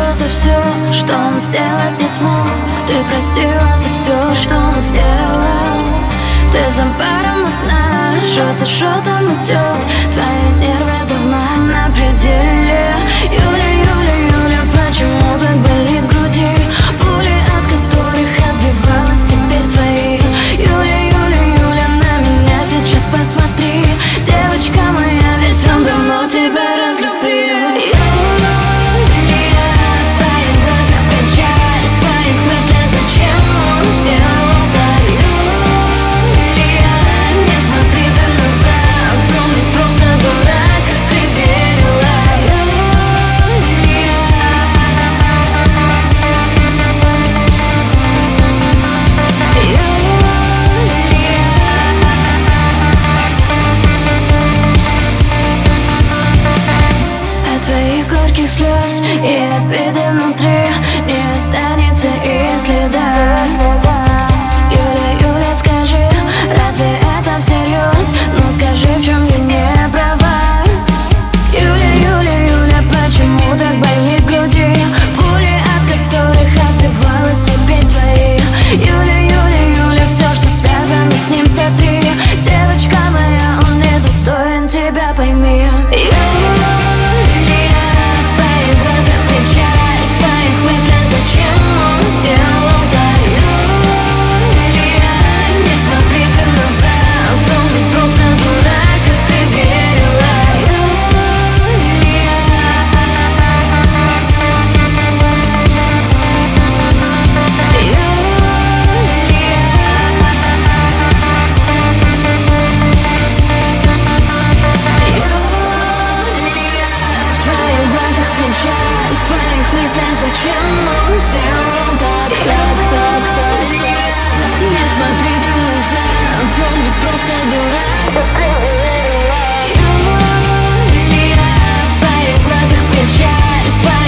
простила за все, что он сделать не смог. Ты простила за все, что он сделал. Ты за паром одна, шот за шотом идет. Твои нервы давно на пределе. Юля, Юля, Юля, почему так болит в груди? Пули, от которых отбивалась теперь твои. Юля, Юля, Юля, на меня сейчас посмотри. Девочка моя, ведь он давно тебя разлюбил. Слез и обиды внутри не останется и следа. Юля, Юля, скажи, разве это всерьез? Ну скажи, в чем я не права? Юля, Юля, Юля, почему так болит в груди? Пули, от которых отбивалась теперь твои. Юля, Юля, Юля, все, что связано с ним, сотри. Девочка моя, он недостоин тебя, пойми. Зачем он сделал так? Не смотри ты назад, он ведь просто дурак. Юля, в твоих глазах печаль.